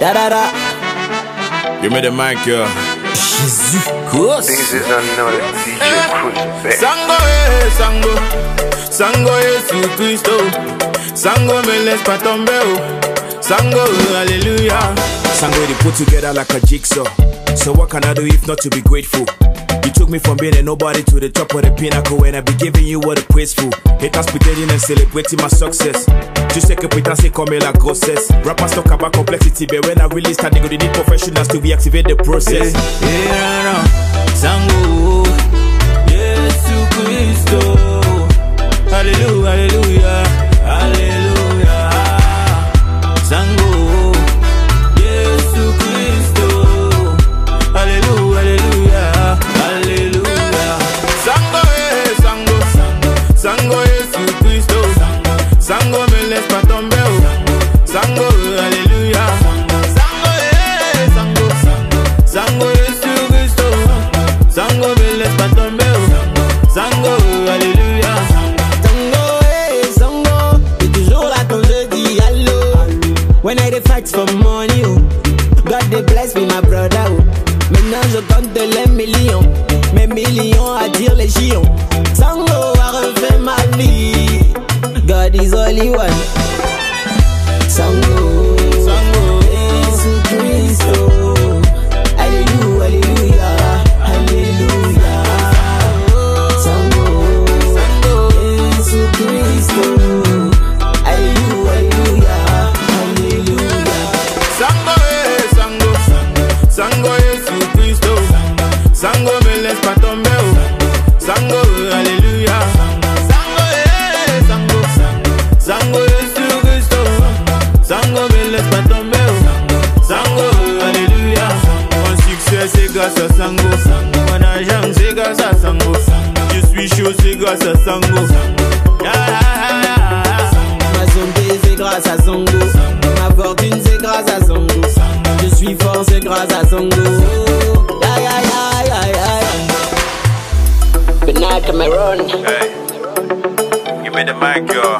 Da da da. Give me the mic, yo. Jésus, grosse. This is another DJ Cruz. Sango, sango. Sango, Yesu Cristo. Sango, me laisse pas tomber. Sango, hallelujah. Sango, they put together like a jigsaw. So what can I do if not to be grateful? You took me from being a nobody to the top of the pinnacle, and I be giving you what a praise for. Haters pretending and celebrating my success. Tu sais que putain c'est comme la grossesse. Rappers talk about complexity, but when I really start, they go need professionals to reactivate the process. Sango, Yesu Cristo. Hallelujah, hallelujah, hallelujah. Sango, Yesu Cristo. Hallelujah, hallelujah, hallelujah. Sango, sango, sango, Yesu Cristo. Sango, me laisse pas tomber. Sango, hallelujah. Sango, sango, sango, Yesu Cristo. Sango, me laisse pas tomber. Sango, hallelujah. Sango, t'es toujours là quand je dis allô. When I dey fight for money, oh. God dey bless me, my brother, oh. Maintenant je compte les millions, mes millions à dire les gions. Sango a refait ma vie. God is only one. Sango, Sango, Yesu Cristo. Hallelujah, hallelujah, hallelujah. Sango, Sango, Yesu Cristo. Hallelujah, hallelujah, hallelujah. Sango, sango, Yesu Cristo. Sango, me laisse pas tomber. Sango, hallelujah. Sango, Yesu Cristo. Sango, me laisse pas tomber. Sango, hallelujah. Mon succès c'est grâce à Sango. Mon argent c'est grâce à Sango. Je suis chaud c'est grâce à Sango. Ma santé c'est grâce à Sango. Ma fortune c'est grâce à Sango. Je suis fort c'est grâce à Sango. Aïe aïe aïe aïe aïe. Good night Cameroon. Hey, give me the mic, yo.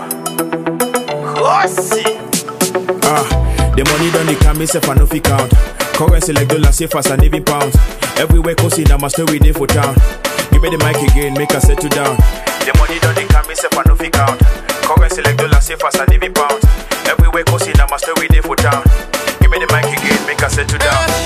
The money done the can myself and no fi count. Currency like dollar safe as a navy pounds. Everywhere coasting, I'm a story day for town. Give me the mic again, make us settle down. The money done the can myself and no fi count. Currency like dollar safe as a navy pounds. Everywhere coasting, I'm a story day for town. Give me the mic again, make us settle down.